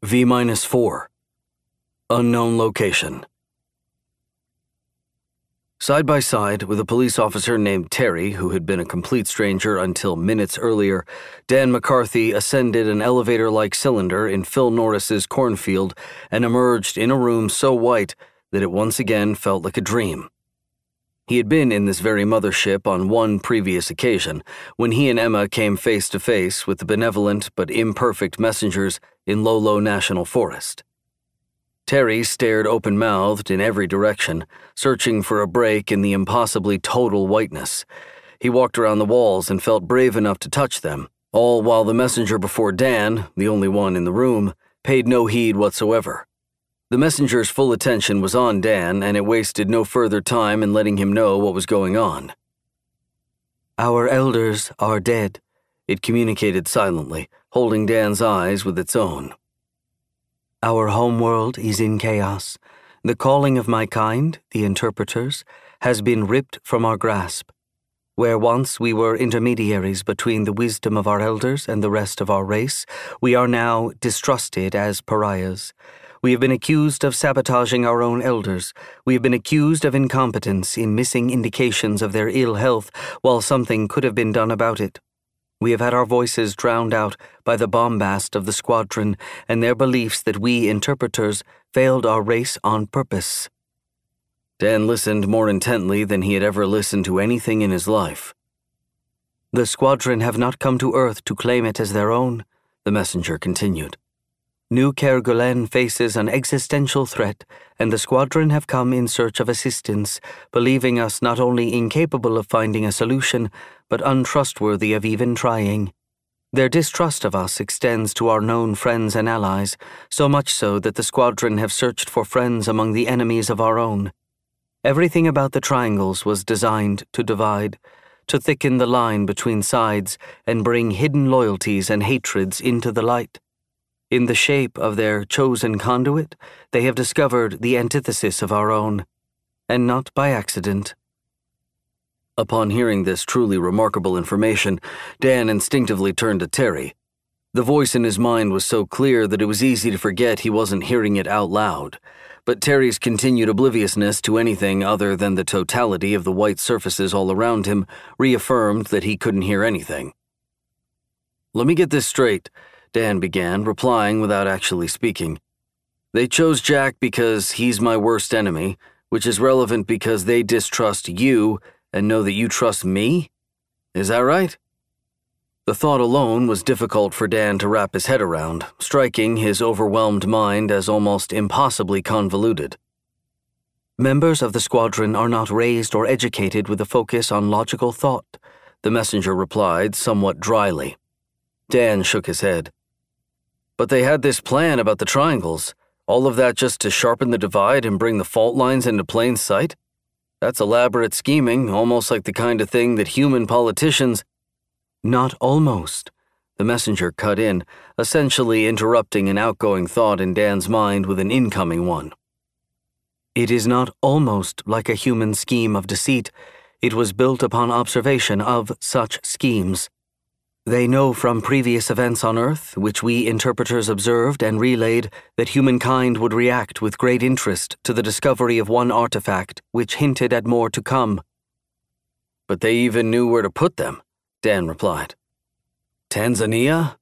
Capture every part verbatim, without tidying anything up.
V minus four. Unknown location. Side by side with a police officer named Terry, who had been a complete stranger until minutes earlier, Dan McCarthy ascended an elevator-like cylinder in Phil Norris's cornfield and emerged in a room so white that it once again felt like a dream. He had been in this very mothership on one previous occasion, when he and Emma came face to face with the benevolent but imperfect messengers in Lolo National Forest. Terry stared open-mouthed in every direction, searching for a break in the impossibly total whiteness. He walked around the walls and felt brave enough to touch them, all while the messenger before Dan, the only one in the room, paid no heed whatsoever. The messenger's full attention was on Dan, and it wasted no further time in letting him know what was going on. "Our elders are dead," it communicated silently, holding Dan's eyes with its own. "Our homeworld is in chaos. The calling of my kind, the interpreters, has been ripped from our grasp. Where once we were intermediaries between the wisdom of our elders and the rest of our race, we are now distrusted as pariahs. We have been accused of sabotaging our own elders. We have been accused of incompetence in missing indications of their ill health while something could have been done about it. We have had our voices drowned out by the bombast of the squadron and their beliefs that we interpreters failed our race on purpose." Dan listened more intently than he had ever listened to anything in his life. "The squadron have not come to Earth to claim it as their own," the messenger continued. "New Kerguelen faces an existential threat, and the squadron have come in search of assistance, believing us not only incapable of finding a solution, but untrustworthy of even trying. Their distrust of us extends to our known friends and allies, so much so that the squadron have searched for friends among the enemies of our own. Everything about the triangles was designed to divide, to thicken the line between sides and bring hidden loyalties and hatreds into the light. In the shape of their chosen conduit, they have discovered the antithesis of our own, and not by accident." Upon hearing this truly remarkable information, Dan instinctively turned to Terry. The voice in his mind was so clear that it was easy to forget he wasn't hearing it out loud, but Terry's continued obliviousness to anything other than the totality of the white surfaces all around him reaffirmed that he couldn't hear anything. "Let me get this straight," Dan began, replying without actually speaking. "They chose Jack because he's my worst enemy, which is relevant because they distrust you and know that you trust me? Is that right?" The thought alone was difficult for Dan to wrap his head around, striking his overwhelmed mind as almost impossibly convoluted. "Members of the squadron are not raised or educated with a focus on logical thought," the messenger replied somewhat dryly. Dan shook his head. "But they had this plan about the triangles, all of that just to sharpen the divide and bring the fault lines into plain sight? That's elaborate scheming, almost like the kind of thing that human politicians—" "Not almost," the messenger cut in, essentially interrupting an outgoing thought in Dan's mind with an incoming one. "It is not almost like a human scheme of deceit. It was built upon observation of such schemes. They know from previous events on Earth, which we interpreters observed and relayed, that humankind would react with great interest to the discovery of one artifact which hinted at more to come." "But they even knew where to put them," Dan replied. "Tanzania?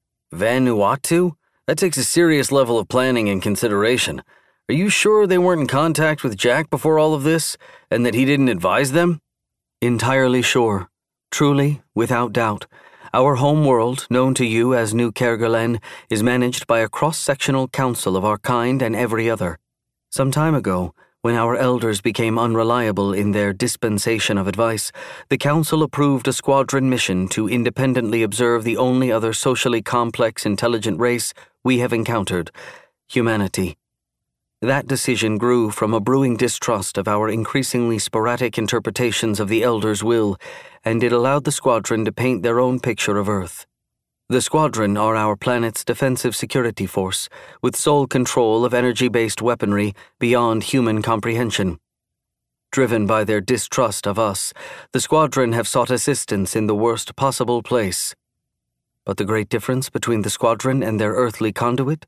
Vanuatu? That takes a serious level of planning and consideration. Are you sure they weren't in contact with Jack before all of this, and that he didn't advise them?" "Entirely sure. Truly, without doubt. Our home world, known to you as New Kerguelen, is managed by a cross-sectional council of our kind and every other. Some time ago, when our elders became unreliable in their dispensation of advice, the council approved a squadron mission to independently observe the only other socially complex intelligent race we have encountered, humanity. That decision grew from a brewing distrust of our increasingly sporadic interpretations of the elders' will, and it allowed the squadron to paint their own picture of Earth. The squadron are our planet's defensive security force, with sole control of energy-based weaponry beyond human comprehension. Driven by their distrust of us, the squadron have sought assistance in the worst possible place. But the great difference between the squadron and their earthly conduit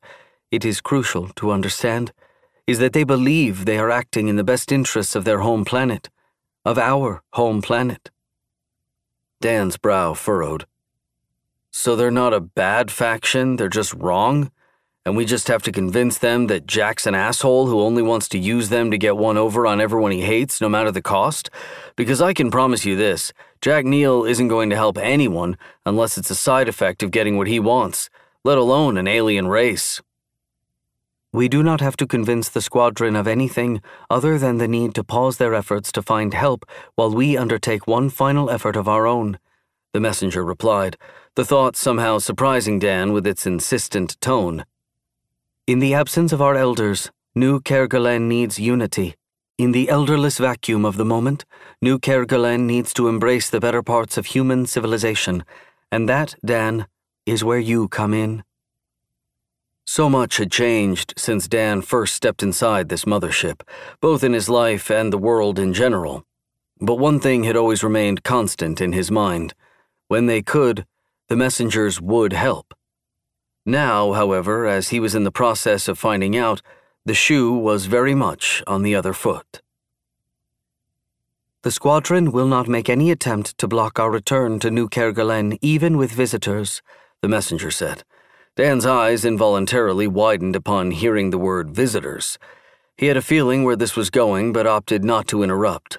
it is crucial to understand, is that they believe they are acting in the best interests of their home planet, of our home planet. Dan's brow furrowed. So they're not a bad faction, they're just wrong? And we just have to convince them that Jack's an asshole who only wants to use them to get one over on everyone he hates, no matter the cost? Because I can promise you this, Jack Neal isn't going to help anyone unless it's a side effect of getting what he wants, let alone an alien race. We do not have to convince the squadron of anything other than the need to pause their efforts to find help while we undertake one final effort of our own, the messenger replied, the thought somehow surprising Dan with its insistent tone. In the absence of our elders, New Kerguelen needs unity. In the elderless vacuum of the moment, New Kerguelen needs to embrace the better parts of human civilization, and that, Dan, is where you come in. So much had changed since Dan first stepped inside this mothership, both in his life and the world in general. But one thing had always remained constant in his mind. When they could, the messengers would help. Now, however, as he was in the process of finding out, the shoe was very much on the other foot. The squadron will not make any attempt to block our return to New Kerguelen, even with visitors, the messenger said. Dan's eyes involuntarily widened upon hearing the word visitors. He had a feeling where this was going, but opted not to interrupt.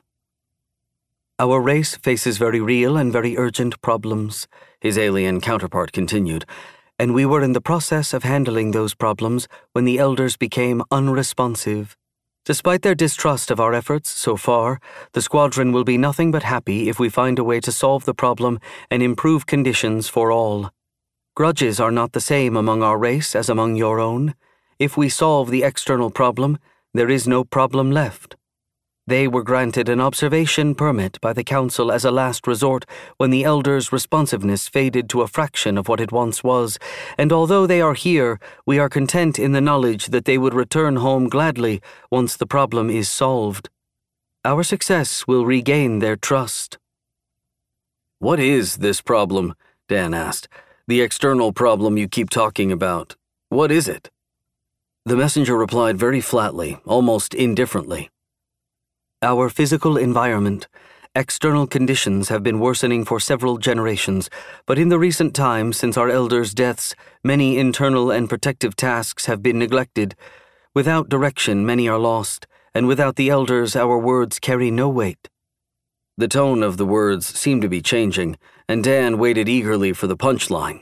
Our race faces very real and very urgent problems, his alien counterpart continued, and we were in the process of handling those problems when the elders became unresponsive. Despite their distrust of our efforts so far, the squadron will be nothing but happy if we find a way to solve the problem and improve conditions for all. Grudges are not the same among our race as among your own. If we solve the external problem, there is no problem left. They were granted an observation permit by the Council as a last resort when the elders' responsiveness faded to a fraction of what it once was, and although they are here, we are content in the knowledge that they would return home gladly once the problem is solved. Our success will regain their trust. What is this problem? Dan asked. The external problem you keep talking about. What is it? The messenger replied very flatly, almost indifferently. Our physical environment, external conditions have been worsening for several generations, but in the recent time since our elders' deaths, many internal and protective tasks have been neglected. Without direction, many are lost, and without the elders, our words carry no weight. The tone of the words seemed to be changing, and Dan waited eagerly for the punchline.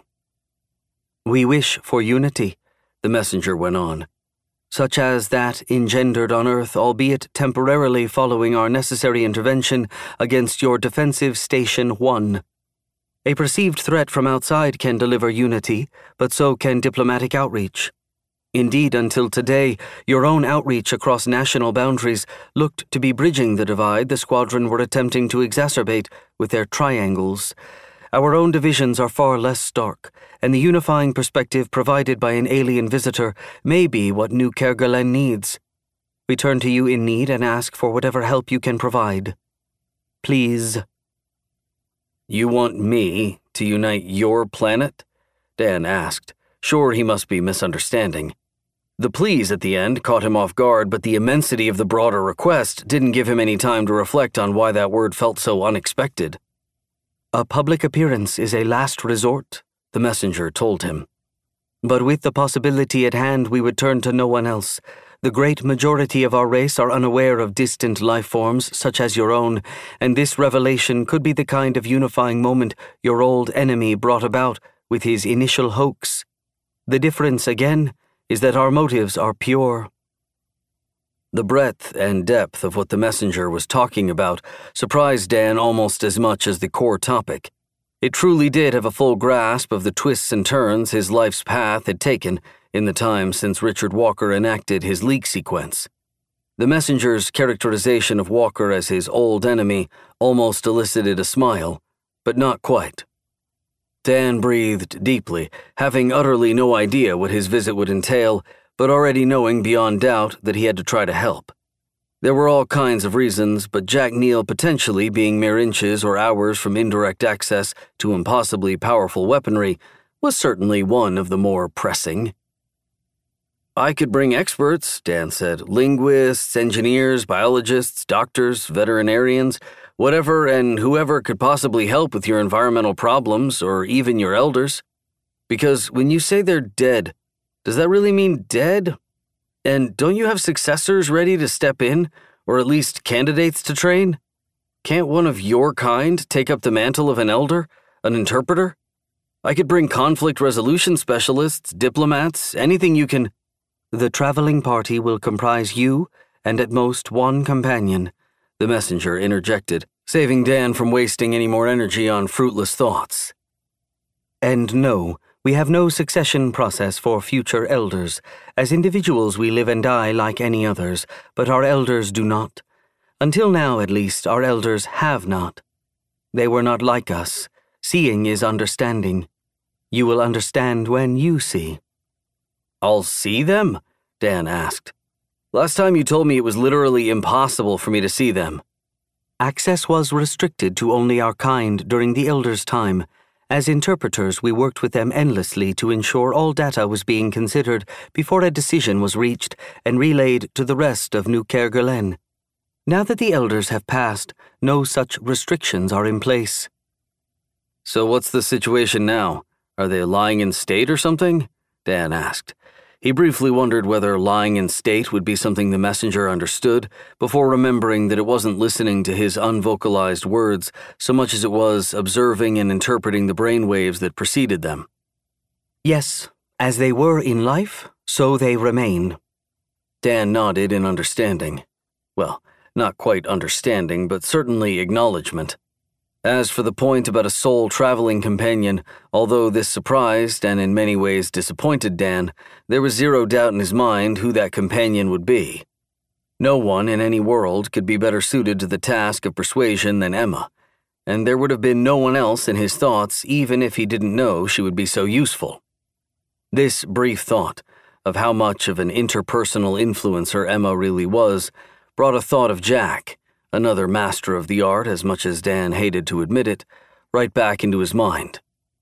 We wish for unity, the messenger went on, such as that engendered on Earth, albeit temporarily following our necessary intervention against your defensive Station one. A perceived threat from outside can deliver unity, but so can diplomatic outreach. Indeed, until today, your own outreach across national boundaries looked to be bridging the divide the squadron were attempting to exacerbate with their triangles. Our own divisions are far less stark, and the unifying perspective provided by an alien visitor may be what New Kerguelen needs. We turn to you in need and ask for whatever help you can provide. Please. You want me to unite your planet? Dan asked, sure he must be misunderstanding. The please at the end caught him off guard, but the immensity of the broader request didn't give him any time to reflect on why that word felt so unexpected. A public appearance is a last resort, the messenger told him. But with the possibility at hand, we would turn to no one else. The great majority of our race are unaware of distant life forms such as your own, and this revelation could be the kind of unifying moment your old enemy brought about with his initial hoax. The difference, again, is that our motives are pure. The breadth and depth of what the messenger was talking about surprised Dan almost as much as the core topic. It truly did have a full grasp of the twists and turns his life's path had taken in the time since Richard Walker enacted his leak sequence. The messenger's characterization of Walker as his old enemy almost elicited a smile, but not quite. Dan breathed deeply, having utterly no idea what his visit would entail, but already knowing beyond doubt that he had to try to help. There were all kinds of reasons, but Jack Neal potentially being mere inches or hours from indirect access to impossibly powerful weaponry was certainly one of the more pressing. I could bring experts, Dan said. Linguists, engineers, biologists, doctors, veterinarians, whatever and whoever could possibly help with your environmental problems or even your elders. Because when you say they're dead, does that really mean dead? And don't you have successors ready to step in, or at least candidates to train? Can't one of your kind take up the mantle of an elder, an interpreter? I could bring conflict resolution specialists, diplomats, anything you can. The traveling party will comprise you and at most one companion, the messenger interjected, saving Dan from wasting any more energy on fruitless thoughts. And no, we have no succession process for future elders. As individuals we live and die like any others, but our elders do not. Until now, at least, our elders have not. They were not like us. Seeing is understanding. You will understand when you see. I'll see them? Dan asked. Last time you told me it was literally impossible for me to see them. Access was restricted to only our kind during the elders' time. As interpreters, we worked with them endlessly to ensure all data was being considered before a decision was reached and relayed to the rest of New Kerguelen. Now that the elders have passed, no such restrictions are in place. So what's the situation now? Are they lying in state or something? Dan asked. He briefly wondered whether lying in state would be something the messenger understood, before remembering that it wasn't listening to his unvocalized words so much as it was observing and interpreting the brainwaves that preceded them. Yes, as they were in life, so they remain. Dan nodded in understanding. Well, not quite understanding, but certainly acknowledgement. As for the point about a sole traveling companion, although this surprised and in many ways disappointed Dan, there was zero doubt in his mind who that companion would be. No one in any world could be better suited to the task of persuasion than Emma, and there would have been no one else in his thoughts even if he didn't know she would be so useful. This brief thought of how much of an interpersonal influencer Emma really was brought a thought of Jack, another master of the art as much as Dan hated to admit it, right back into his mind.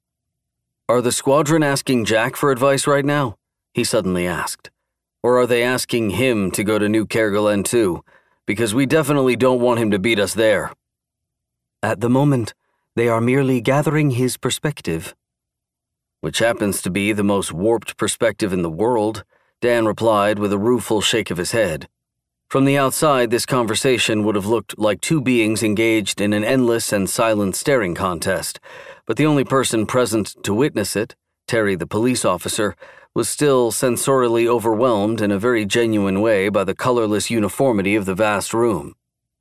Are the squadron asking Jack for advice right now? He suddenly asked. Or are they asking him to go to New Kerguelen too? Because we definitely don't want him to beat us there. At the moment, they are merely gathering his perspective. Which happens to be the most warped perspective in the world, Dan replied with a rueful shake of his head. From the outside, this conversation would have looked like two beings engaged in an endless and silent staring contest, but the only person present to witness it, Terry the police officer, was still sensorially overwhelmed in a very genuine way by the colorless uniformity of the vast room.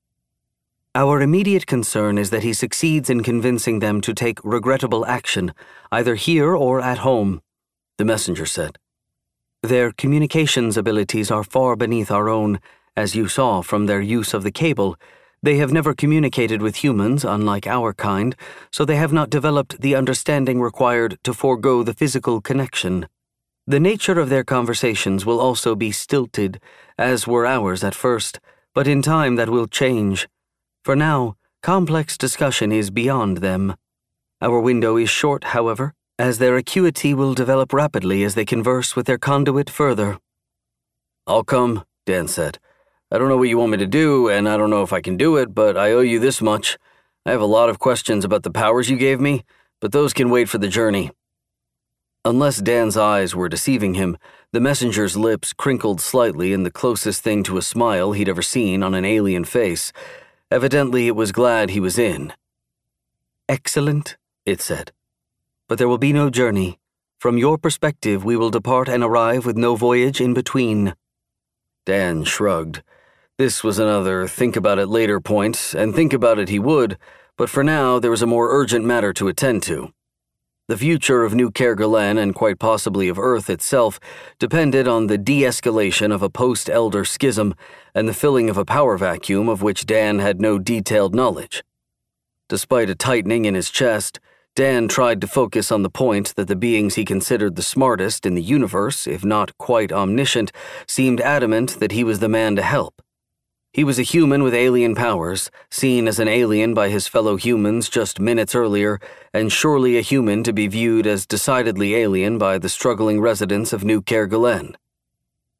Our immediate concern is that he succeeds in convincing them to take regrettable action, either here or at home, the messenger said. Their communications abilities are far beneath our own. As you saw from their use of the cable, they have never communicated with humans, unlike our kind, so they have not developed the understanding required to forego the physical connection. The nature of their conversations will also be stilted, as were ours at first, but in time that will change. For now, complex discussion is beyond them. Our window is short, however, as their acuity will develop rapidly as they converse with their conduit further. I'll come, Dan said. I don't know what you want me to do, and I don't know if I can do it, but I owe you this much. I have a lot of questions about the powers you gave me, but those can wait for the journey. Unless Dan's eyes were deceiving him, the messenger's lips crinkled slightly in the closest thing to a smile he'd ever seen on an alien face. Evidently, it was glad he was in. Excellent, it said. But there will be no journey. From your perspective, we will depart and arrive with no voyage in between. Dan shrugged. This was another think-about-it-later point, and think about it he would, but for now there was a more urgent matter to attend to. The future of New Kerguelen, and quite possibly of Earth itself, depended on the de-escalation of a post-Elder schism and the filling of a power vacuum of which Dan had no detailed knowledge. Despite a tightening in his chest, Dan tried to focus on the point that the beings he considered the smartest in the universe, if not quite omniscient, seemed adamant that he was the man to help. He was a human with alien powers, seen as an alien by his fellow humans just minutes earlier, and surely a human to be viewed as decidedly alien by the struggling residents of New Kerguelen.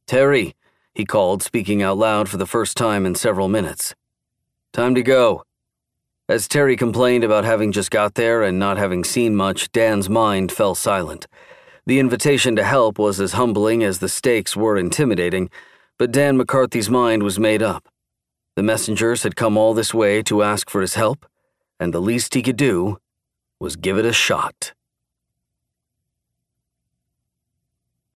"Terry," he called, speaking out loud for the first time in several minutes. "Time to go." As Terry complained about having just got there and not having seen much, Dan's mind fell silent. The invitation to help was as humbling as the stakes were intimidating, but Dan McCarthy's mind was made up. The messengers had come all this way to ask for his help, and the least he could do was give it a shot.